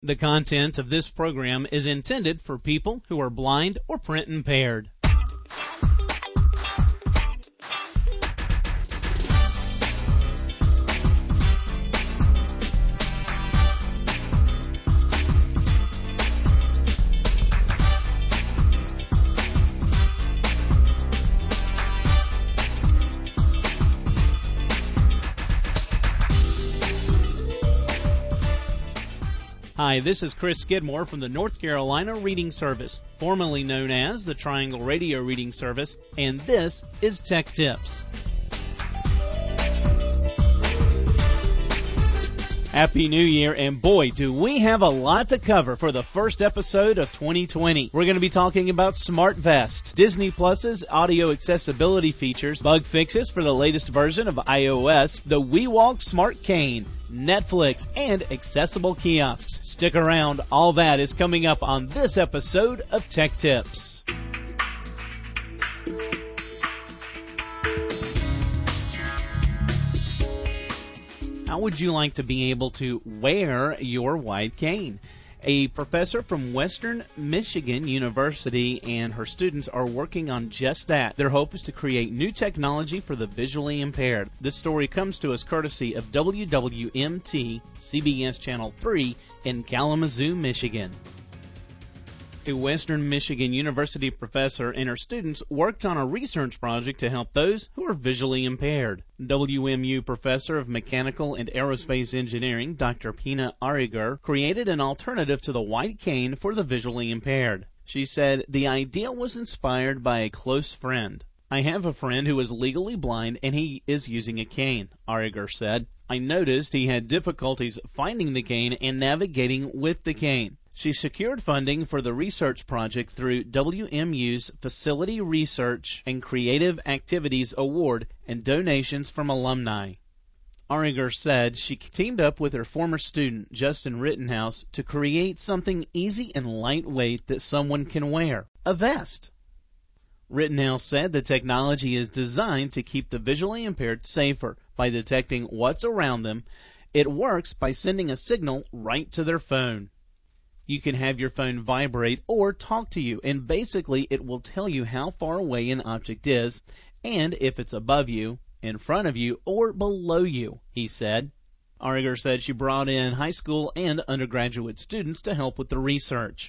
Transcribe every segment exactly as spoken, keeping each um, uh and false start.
The content of this program is intended for people who are blind or print impaired. Hi, this is Chris Skidmore from the North Carolina Reading Service, formerly known as the Triangle Radio Reading Service, and this is Tech Tips. Happy New Year, and boy, do we have a lot to cover for the first episode of twenty twenty. We're going to be talking about SmartVest, Disney Plus's audio accessibility features, bug fixes for the latest version of iOS, the WeWalk Smart Cane, Netflix, and accessible kiosks. Stick around, all that is coming up on this episode of Tech Tips. How would you like to be able to wear your white cane? A professor from Western Michigan University and her students are working on just that. Their hope is to create new technology for the visually impaired. This story comes to us courtesy of W W M T, C B S Channel three in Kalamazoo, Michigan. A Western Michigan University professor and her students worked on a research project to help those who are visually impaired. W M U professor of mechanical and aerospace engineering, Doctor Pina Ariger, created an alternative to the white cane for the visually impaired. She said, "The idea was inspired by a close friend. I have a friend who is legally blind and he is using a cane," Ariger said. "I noticed he had difficulties finding the cane and navigating with the cane." She secured funding for the research project through W M U's Facility Research and Creative Activities Award and donations from alumni. Ariger said she teamed up with her former student, Justin Rittenhouse, to create something easy and lightweight that someone can wear, a vest. Rittenhouse said the technology is designed to keep the visually impaired safer by detecting what's around them. It works by sending a signal right to their phone. You can have your phone vibrate or talk to you, and basically it will tell you how far away an object is and if it's above you, in front of you, or below you, he said. Ariger said she brought in high school and undergraduate students to help with the research.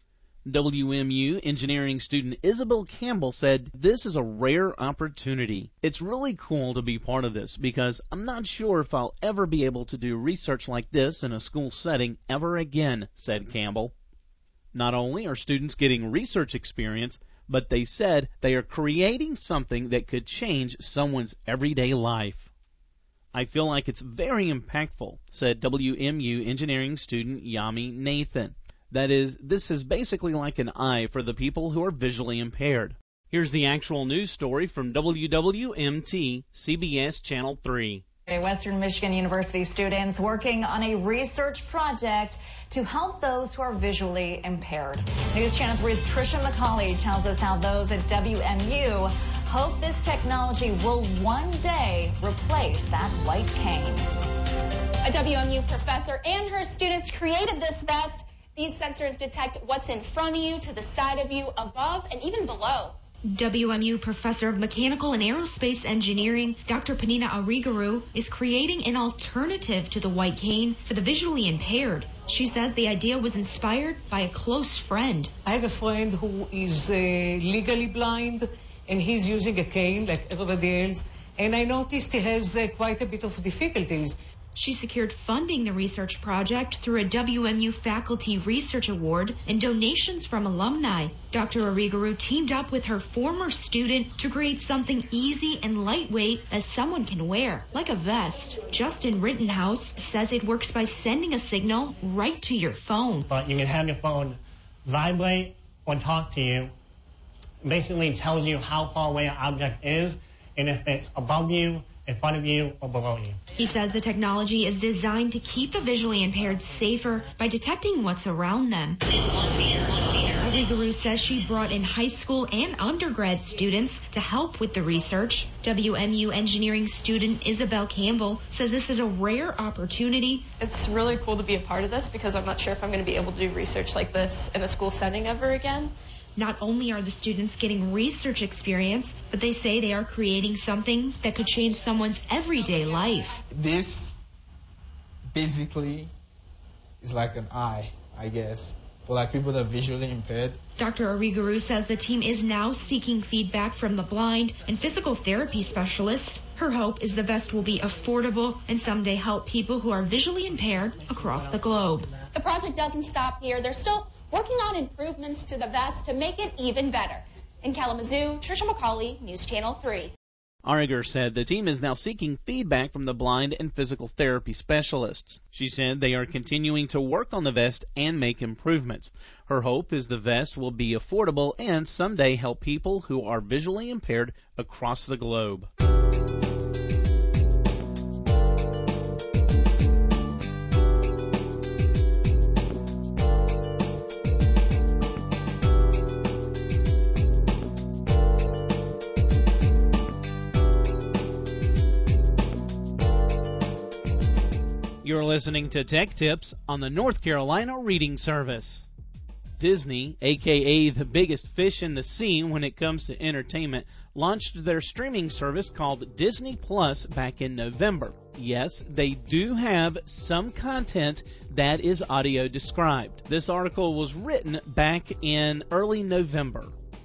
W M U engineering student Isabel Campbell said, "This is a rare opportunity. It's really cool to be part of this because I'm not sure if I'll ever be able to do research like this in a school setting ever again," said Campbell. Not only are students getting research experience, but they said they are creating something that could change someone's everyday life. "I feel like it's very impactful," said W M U engineering student Yami Nathan. That is, this is basically like an eye for the people who are visually impaired. Here's the actual news story from W W M T, C B S Channel three. Western Michigan University students working on a research project to help those who are visually impaired. News Channel three's Trisha McCauley tells us how those at W M U hope this technology will one day replace that white cane. A W M U professor and her students created this vest. These sensors detect what's in front of you, to the side of you, above, and even below. W M U professor of mechanical and aerospace engineering, Doctor Pina Arigaru, is creating an alternative to the white cane for the visually impaired. She says the idea was inspired by a close friend. I have a friend who is uh, legally blind, and he's using a cane like everybody else, and I noticed he has uh, quite a bit of difficulties. She secured funding the research project through a W M U Faculty Research Award and donations from alumni. Doctor Arigaru teamed up with her former student to create something easy and lightweight that someone can wear, like a vest. Justin Rittenhouse says it works by sending a signal right to your phone. But you can have your phone vibrate or talk to you. Basically, it tells you how far away an object is, and if it's above you, in front of you or below you. He says the technology is designed to keep the visually impaired safer by detecting what's around them. Ariguru says she brought in high school and undergrad students to help with the research. W M U engineering student Isabel Campbell says this is a rare opportunity. It's really cool to be a part of this because I'm not sure if I'm going to be able to do research like this in a school setting ever again. Not only are the students getting research experience, but they say they are creating something that could change someone's everyday life. This basically is like an eye, I guess, for like people that are visually impaired. Doctor Ariguru says the team is now seeking feedback from the blind and physical therapy specialists. Her hope is the vest will be affordable and someday help people who are visually impaired across the globe. The project doesn't stop here. They're still working on improvements to the vest to make it even better. In Kalamazoo, Trisha McCauley, News Channel three. Ariger said the team is now seeking feedback from the blind and physical therapy specialists. She said they are continuing to work on the vest and make improvements. Her hope is the vest will be affordable and someday help people who are visually impaired across the globe. You're listening to Tech Tips on the North Carolina Reading Service. Disney, aka the biggest fish in the sea when it comes to entertainment, launched their streaming service called Disney Plus back in November. Yes, they do have some content that is audio described. This article was written back in early November.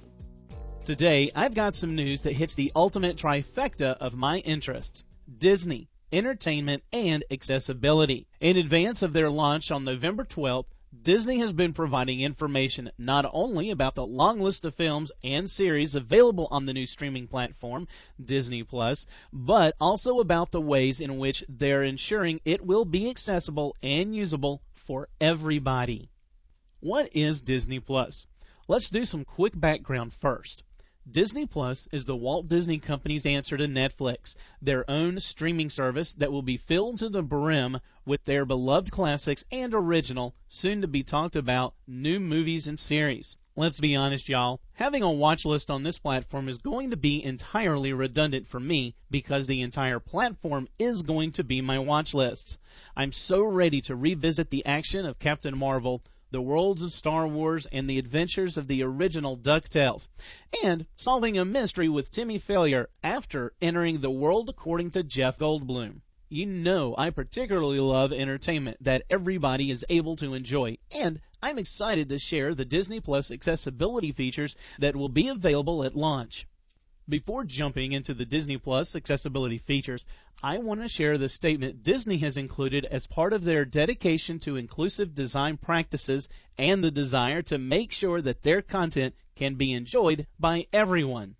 Today, I've got some news that hits the ultimate trifecta of my interests: Disney, entertainment, and accessibility. In advance of their launch on November twelfth, Disney has been providing information not only about the long list of films and series available on the new streaming platform, Disney Plus, but also about the ways in which they're ensuring it will be accessible and usable for everybody. What is Disney Plus? Let's do some quick background first. Disney Plus is the Walt Disney Company's answer to Netflix, their own streaming service that will be filled to the brim with their beloved classics and original, soon-to-be-talked-about, new movies and series. Let's be honest, y'all. Having a watch list on this platform is going to be entirely redundant for me because the entire platform is going to be my watch lists. I'm so ready to revisit the action of Captain Marvel, the worlds of Star Wars, and the adventures of the original DuckTales, and solving a mystery with Timmy Failure after entering the world according to Jeff Goldblum. You know I particularly love entertainment that everybody is able to enjoy, and I'm excited to share the Disney Plus accessibility features that will be available at launch. Before jumping into the Disney Plus accessibility features, I want to share the statement Disney has included as part of their dedication to inclusive design practices and the desire to make sure that their content can be enjoyed by everyone.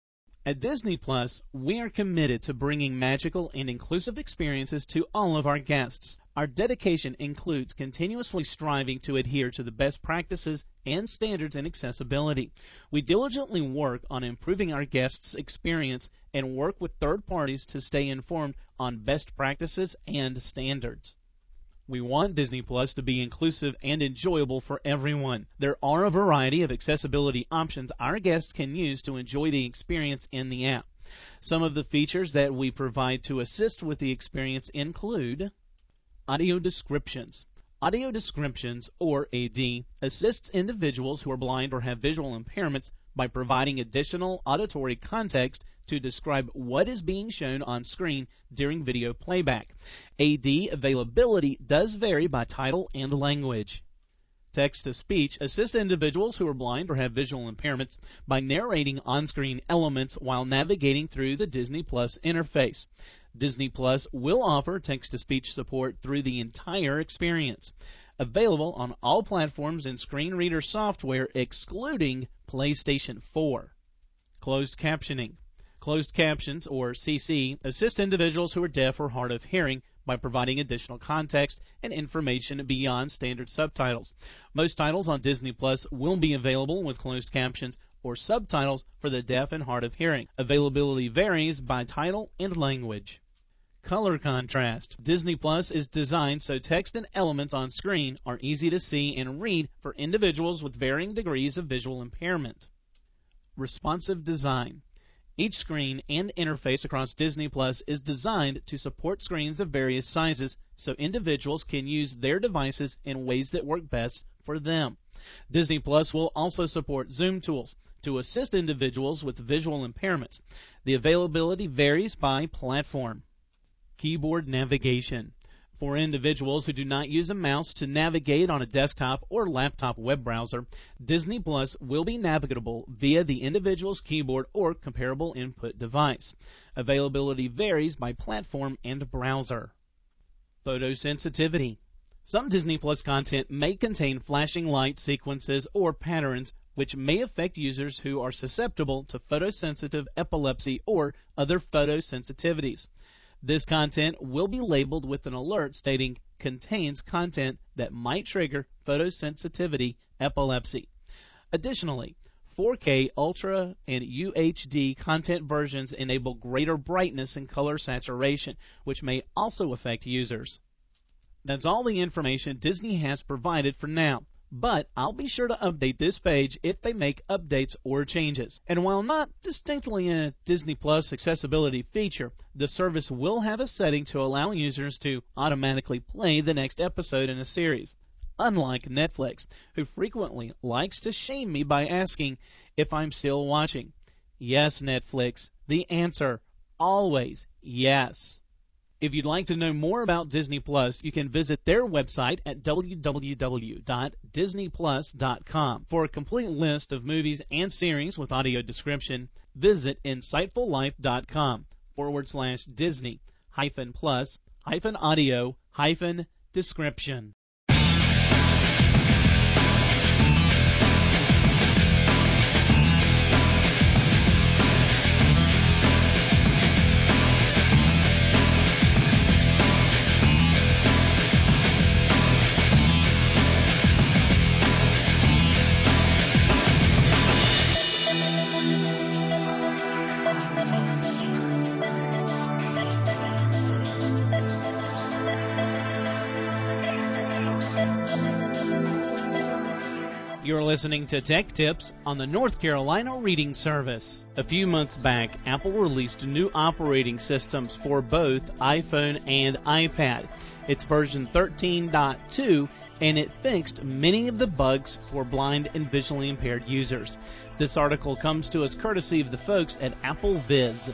At Disney Plus, we are committed to bringing magical and inclusive experiences to all of our guests. Our dedication includes continuously striving to adhere to the best practices and standards in accessibility. We diligently work on improving our guests' experience and work with third parties to stay informed on best practices and standards. We want Disney Plus to be inclusive and enjoyable for everyone. There are a variety of accessibility options our guests can use to enjoy the experience in the app. Some of the features that we provide to assist with the experience include audio descriptions. Audio descriptions, or A D, assists individuals who are blind or have visual impairments by providing additional auditory context to describe what is being shown on screen during video playback. A D availability does vary by title and language. Text-to-speech assists individuals who are blind or have visual impairments by narrating on-screen elements while navigating through the Disney Plus interface. Disney Plus will offer text-to-speech support through the entire experience. Available on all platforms and screen reader software excluding PlayStation four. Closed captioning. Closed captions, or C C, assist individuals who are deaf or hard of hearing by providing additional context and information beyond standard subtitles. Most titles on Disney Plus will be available with closed captions or subtitles for the deaf and hard of hearing. Availability varies by title and language. Color contrast. Disney Plus is designed so text and elements on screen are easy to see and read for individuals with varying degrees of visual impairment. Responsive design. Each screen and interface across Disney Plus is designed to support screens of various sizes so individuals can use their devices in ways that work best for them. Disney Plus will also support Zoom tools to assist individuals with visual impairments. The availability varies by platform. Keyboard navigation. For individuals who do not use a mouse to navigate on a desktop or laptop web browser, Disney Plus will be navigable via the individual's keyboard or comparable input device. Availability varies by platform and browser. Photosensitivity. Some Disney Plus content may contain flashing light sequences or patterns which may affect users who are susceptible to photosensitive epilepsy or other photosensitivities. This content will be labeled with an alert stating contains content that might trigger photosensitivity epilepsy. Additionally, four K Ultra and U H D content versions enable greater brightness and color saturation, which may also affect users. That's all the information Disney has provided for now, but I'll be sure to update this page if they make updates or changes. And while not distinctly a Disney Plus accessibility feature, the service will have a setting to allow users to automatically play the next episode in a series, unlike Netflix, who frequently likes to shame me by asking if I'm still watching. Yes, Netflix, the answer, always yes. If you'd like to know more about Disney Plus, you can visit their website at w w w dot disney plus dot com. For a complete list of movies and series with audio description, visit insightfullife.com forward slash Disney hyphen plus hyphen audio hyphen description. You're listening to Tech Tips on the North Carolina Reading Service. A few months back, Apple released new operating systems for both iPhone and iPad. It's version thirteen point two, and it fixed many of the bugs for blind and visually impaired users. This article comes to us courtesy of the folks at Apple Viz.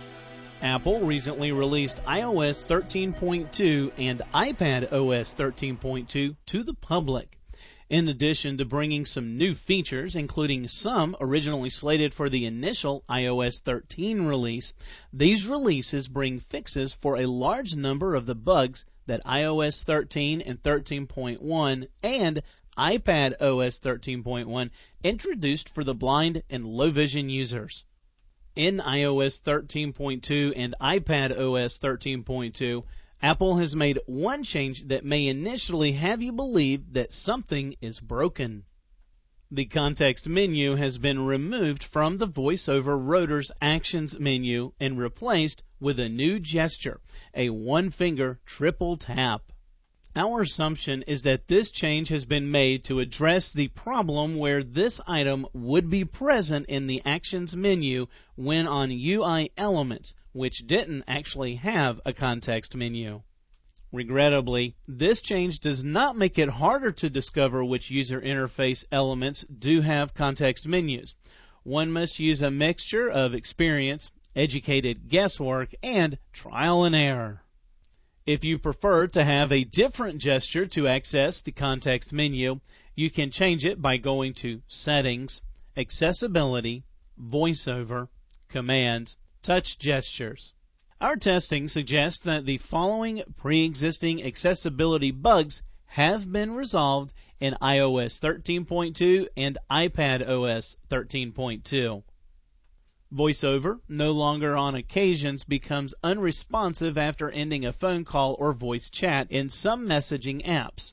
Apple recently released i O S thirteen point two and iPad O S thirteen point two to the public. In addition to bringing some new features, including some originally slated for the initial i O S thirteen release, these releases bring fixes for a large number of the bugs that i O S thirteen and thirteen point one and iPad O S thirteen point one introduced for the blind and low vision users. In i O S thirteen point two and iPad O S thirteen point two, Apple has made one change that may initially have you believe that something is broken. The context menu has been removed from the VoiceOver Rotor's Actions menu and replaced with a new gesture, a one-finger triple tap. Our assumption is that this change has been made to address the problem where this item would be present in the Actions menu when on U I elements, which didn't actually have a context menu. Regrettably, this change does not make it harder to discover which user interface elements do have context menus. One must use a mixture of experience, educated guesswork, and trial and error. If you prefer to have a different gesture to access the context menu, you can change it by going to Settings, Accessibility, VoiceOver, Commands, Touch Gestures. Our testing suggests that the following pre-existing accessibility bugs have been resolved in i O S thirteen point two and iPad O S thirteen point two. VoiceOver, no longer on occasions, becomes unresponsive after ending a phone call or voice chat in some messaging apps.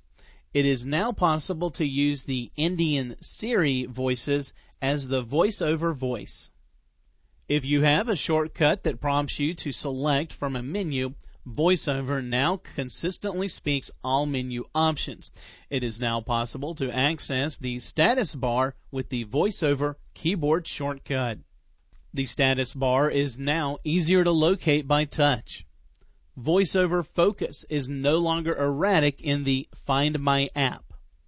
It is now possible to use the Indian Siri voices as the voice-over voice. If you have a shortcut that prompts you to select from a menu, VoiceOver now consistently speaks all menu options. It is now possible to access the status bar with the VoiceOver keyboard shortcut. The status bar is now easier to locate by touch. VoiceOver Focus is no longer erratic in the Find My app.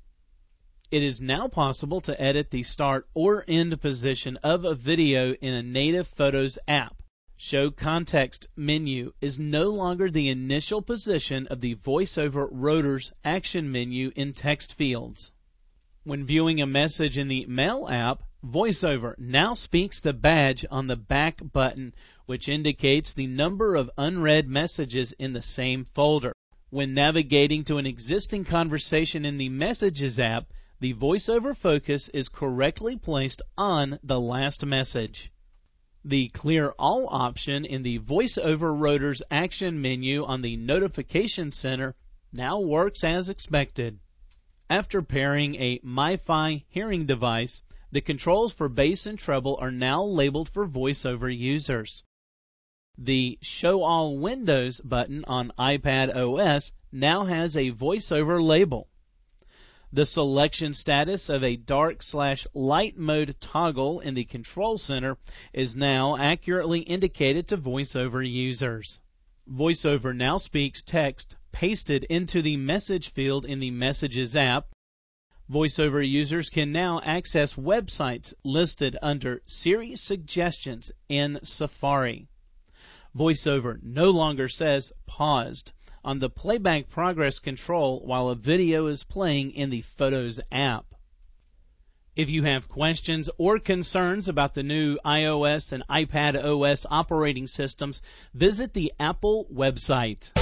It is now possible to edit the start or end position of a video in a native Photos app. Show Context menu is no longer the initial position of the VoiceOver Rotors action menu in text fields. When viewing a message in the Mail app, VoiceOver now speaks the badge on the back button, which indicates the number of unread messages in the same folder. When navigating to an existing conversation in the Messages app, the VoiceOver focus is correctly placed on the last message. The Clear All option in the VoiceOver Rotors action menu on the Notification Center now works as expected. After pairing a MiFi hearing device, the controls for bass and treble are now labeled for VoiceOver users. The Show All Windows button on iPadOS now has a VoiceOver label. The selection status of a dark slash light mode toggle in the control center is now accurately indicated to VoiceOver users. VoiceOver now speaks text pasted into the message field in the Messages app. VoiceOver users can now access websites listed under Siri Suggestions in Safari. VoiceOver no longer says paused on the playback progress control while a video is playing in the Photos app. If you have questions or concerns about the new iOS and iPadOS operating systems, visit the Apple website.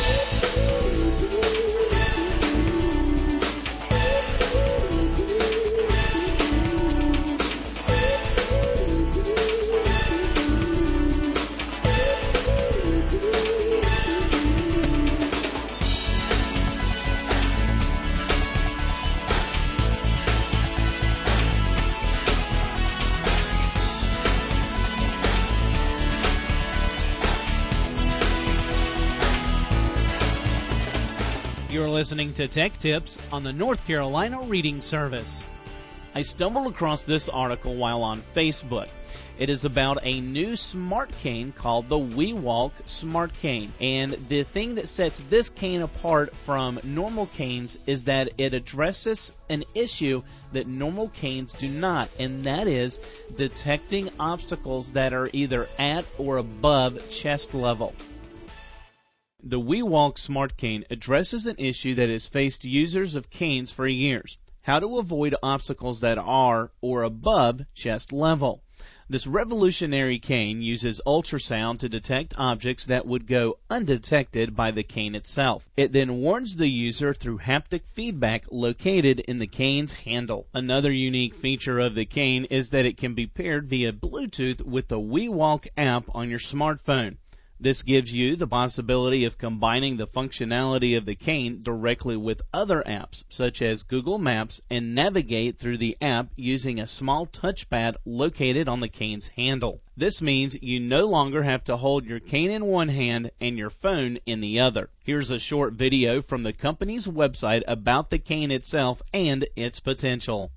You're listening to Tech Tips on the North Carolina Reading Service. I stumbled across this article while on Facebook. It is about a new smart cane called the WeWalk Smart Cane. And the thing that sets this cane apart from normal canes is that it addresses an issue that normal canes do not, and that is detecting obstacles that are either at or above chest level. The WeWalk Smart Cane addresses an issue that has faced users of canes for years: how to avoid obstacles that are or above chest level. This revolutionary cane uses ultrasound to detect objects that would go undetected by the cane itself. It then warns the user through haptic feedback located in the cane's handle. Another unique feature of the cane is that it can be paired via Bluetooth with the WeWalk app on your smartphone. This gives you the possibility of combining the functionality of the cane directly with other apps, such as Google Maps, and navigate through the app using a small touchpad located on the cane's handle. This means you no longer have to hold your cane in one hand and your phone in the other. Here's a short video from the company's website about the cane itself and its potential.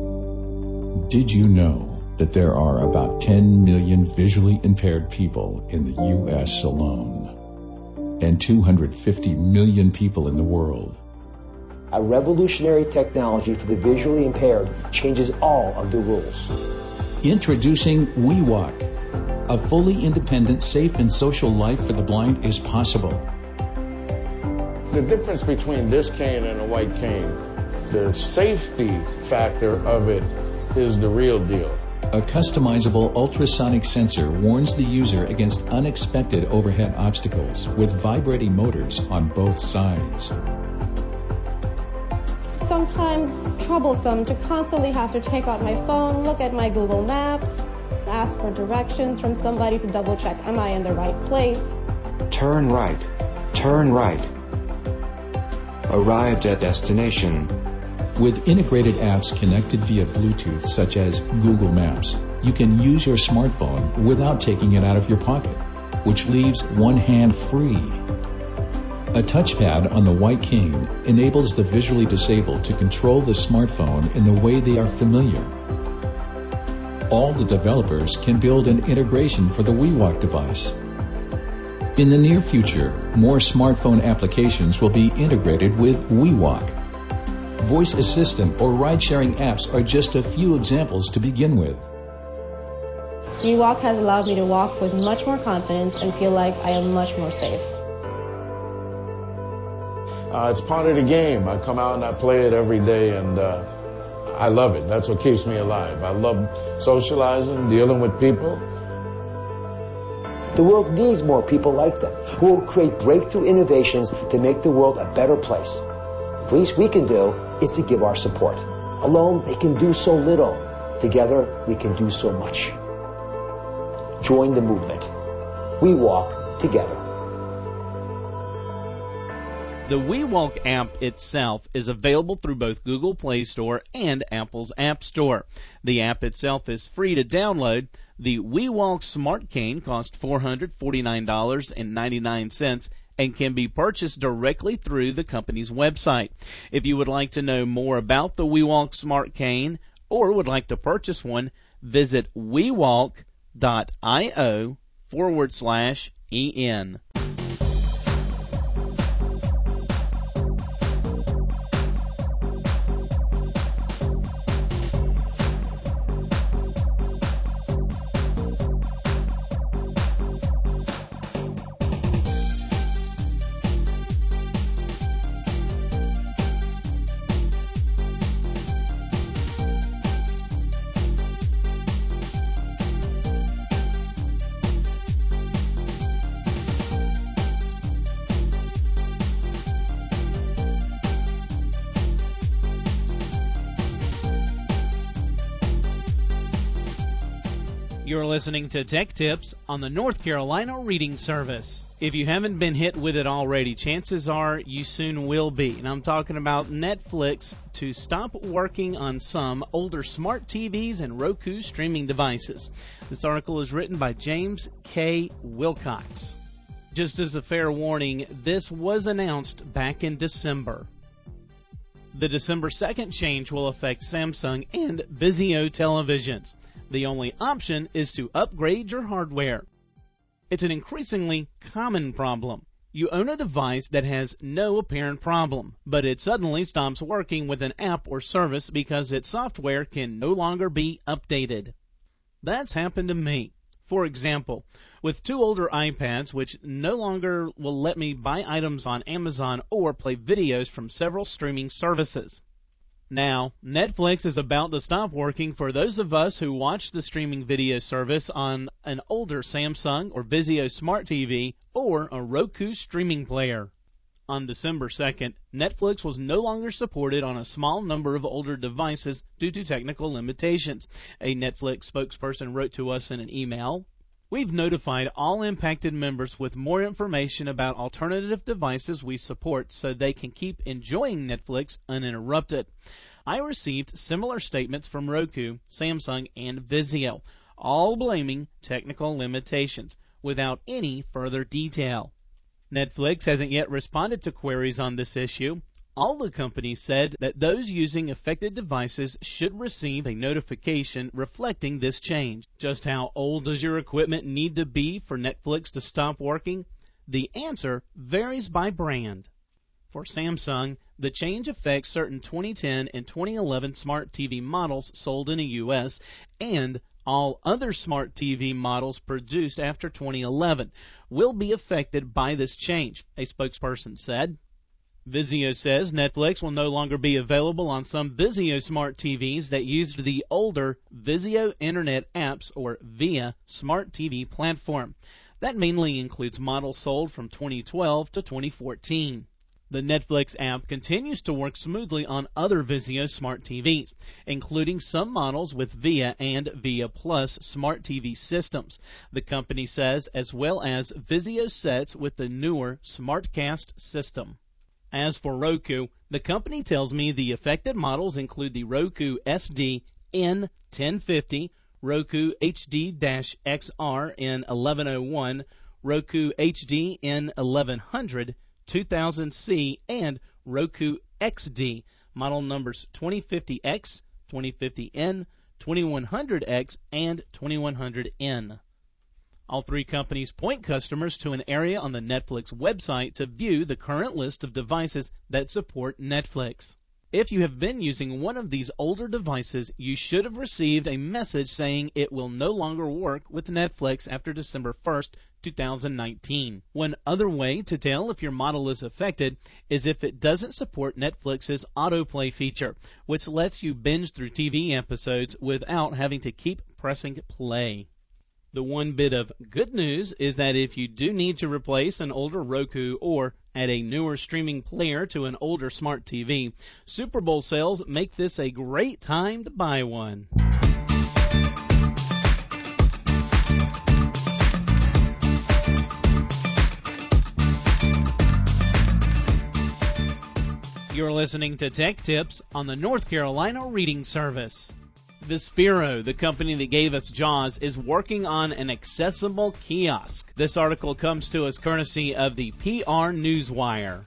Did you know that there are about ten million visually impaired people in the U S alone, and two hundred fifty million people in the world? A revolutionary technology for the visually impaired changes all of the rules. Introducing WeWalk. A fully independent, safe, and social life for the blind is possible. The difference between this cane and a white cane, the safety factor of it is the real deal. A customizable ultrasonic sensor warns the user against unexpected overhead obstacles with vibrating motors on both sides. Sometimes troublesome to constantly have to take out my phone, look at my Google Maps, ask for directions from somebody to double check, am I in the right place? Turn right, turn right. Arrived at destination, With integrated apps connected via Bluetooth, such as Google Maps, you can use your smartphone without taking it out of your pocket, which leaves one hand free. A touchpad on the White Cane enables the visually disabled to control the smartphone in the way they are familiar. All the developers can build an integration for the WeWalk device. In the near future, more smartphone applications will be integrated with WeWalk. Voice assistant or ride-sharing apps are just a few examples to begin with. WeWalk has allowed me to walk with much more confidence and feel like I am much more safe. Uh, it's part of the game. I come out and I play it every day, and uh, I love it. That's what keeps me alive. I love socializing, dealing with people. The world needs more people like them, who will create breakthrough innovations to make the world a better place. The least we can do is to give our support. Alone, they can do so little. Together, we can do so much. Join the movement. We walk together. The WeWalk app itself is available through both Google Play Store and Apple's App Store. The app itself is free to download. The WeWalk Smart Cane costs four hundred forty-nine dollars and ninety-nine cents and can be purchased directly through the company's website. If you would like to know more about the WeWalk Smart Cane or would like to purchase one, visit WeWalk.io forward slash EN. You're listening to Tech Tips on the North Carolina Reading Service. If you haven't been hit with it already, chances are you soon will be. And I'm talking about Netflix to stop working on some older smart T Vs and Roku streaming devices. This article is written by James K. Wilcox. Just as a fair warning, this was announced back in December. The December second change will affect Samsung and Vizio televisions. The only option is to upgrade your hardware. It's an increasingly common problem. You own a device that has no apparent problem, but it suddenly stops working with an app or service because its software can no longer be updated. That's happened to me. For example, with two older iPads which no longer will let me buy items on Amazon or play videos from several streaming services. Now, Netflix is about to stop working for those of us who watch the streaming video service on an older Samsung or Vizio Smart T V or a Roku streaming player. On December second, Netflix was no longer supported on a small number of older devices due to technical limitations. A Netflix spokesperson wrote to us in an email, "We've notified all impacted members with more information about alternative devices we support so they can keep enjoying Netflix uninterrupted. I received similar statements from Roku, Samsung, and Vizio, all blaming technical limitations, without any further detail." Netflix hasn't yet responded to queries on this issue. All the companies said that those using affected devices should receive a notification reflecting this change. Just how old does your equipment need to be for Netflix to stop working? The answer varies by brand. For Samsung, the change affects certain twenty ten and twenty eleven smart T V models sold in the U S and all other smart T V models produced after twenty eleven will be affected by this change, a spokesperson said. Vizio says Netflix will no longer be available on some Vizio smart T Vs that used the older Vizio Internet Apps or VIA smart T V platform. That mainly includes models sold from twenty twelve to twenty fourteen. The Netflix app continues to work smoothly on other Vizio smart T Vs, including some models with VIA and VIA Plus smart T V systems, the company says, as well as Vizio sets with the newer SmartCast system. As for Roku, the company tells me the affected models include the Roku S D N ten fifty, Roku H D X R N eleven oh one, Roku H D N eleven hundred, two thousand C, and Roku X D, model numbers twenty fifty X, twenty fifty N, twenty-one hundred X, and twenty-one hundred N. All three companies point customers to an area on the Netflix website to view the current list of devices that support Netflix. If you have been using one of these older devices, you should have received a message saying it will no longer work with Netflix after December first, two thousand nineteen. One other way to tell if your model is affected is if it doesn't support Netflix's autoplay feature, which lets you binge through T V episodes without having to keep pressing play. The one bit of good news is that if you do need to replace an older Roku or add a newer streaming player to an older smart T V, Super Bowl sales make this a great time to buy one. You're listening to Tech Tips on the North Carolina Reading Service. Vispero, the company that gave us JAWS, is working on an accessible kiosk. This article comes to us courtesy of the P R Newswire.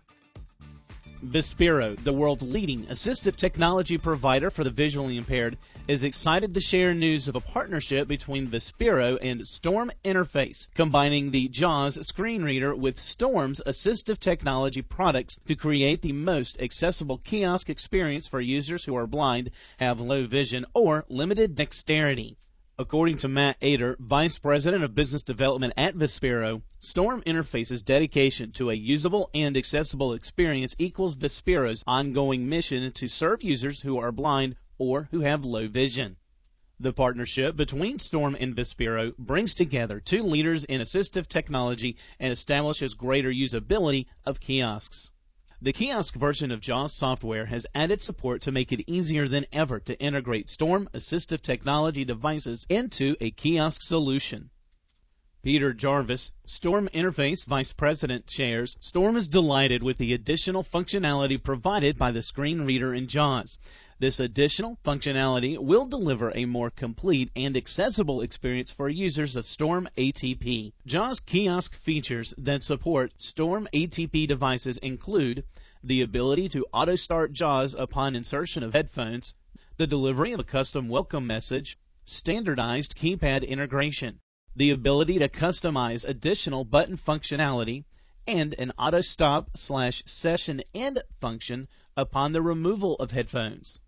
Vispero, the world's leading assistive technology provider for the visually impaired, is excited to share news of a partnership between Vispero and Storm Interface, combining the JAWS screen reader with Storm's assistive technology products to create the most accessible kiosk experience for users who are blind, have low vision, or limited dexterity. According to Matt Ader, Vice President of Business Development at Vispero, Storm Interface's dedication to a usable and accessible experience equals Vispero's ongoing mission to serve users who are blind or who have low vision. The partnership between Storm and Vispero brings together two leaders in assistive technology and establishes greater usability of kiosks. The kiosk version of JAWS software has added support to make it easier than ever to integrate Storm assistive technology devices into a kiosk solution. Peter Jarvis, Storm Interface Vice President, shares, Storm is delighted with the additional functionality provided by the screen reader in JAWS. This additional functionality will deliver a more complete and accessible experience for users of Storm A T P. JAWS kiosk features that support Storm A T P devices include the ability to auto-start JAWS upon insertion of headphones, the delivery of a custom welcome message, standardized keypad integration, the ability to customize additional button functionality, and an auto-stop slash session end function upon the removal of headphones.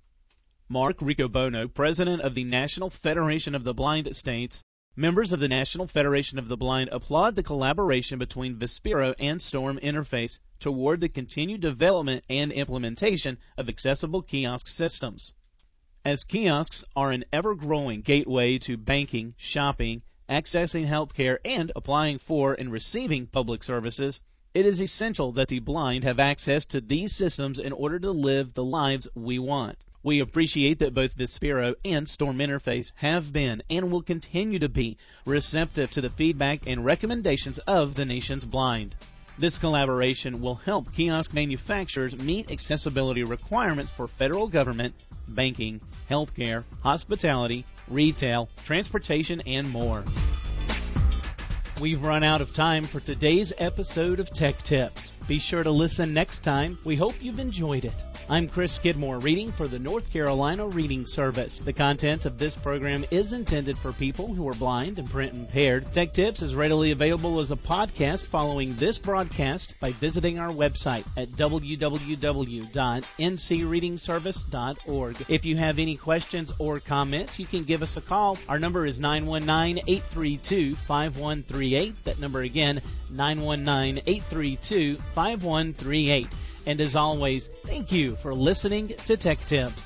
Mark Riccobono, president of the National Federation of the Blind, states, members of the National Federation of the Blind applaud the collaboration between Vispero and Storm Interface toward the continued development and implementation of accessible kiosk systems. As kiosks are an ever-growing gateway to banking, shopping, accessing healthcare, and applying for and receiving public services, it is essential that the blind have access to these systems in order to live the lives we want. We appreciate that both Vispero and Storm Interface have been and will continue to be receptive to the feedback and recommendations of the nation's blind. This collaboration will help kiosk manufacturers meet accessibility requirements for federal government, banking, healthcare, hospitality, retail, transportation, and more. We've run out of time for today's episode of Tech Tips. Be sure to listen next time. We hope you've enjoyed it. I'm Chris Skidmore, reading for the North Carolina Reading Service. The content of this program is intended for people who are blind and print impaired. Tech Tips is readily available as a podcast following this broadcast by visiting our website at w w w dot n c reading service dot org. If you have any questions or comments, you can give us a call. Our number is nine one nine, eight three two, five one three eight. That number again, nine one nine, eight three two, five one three eight. And as always, thank you for listening to Tech Tips.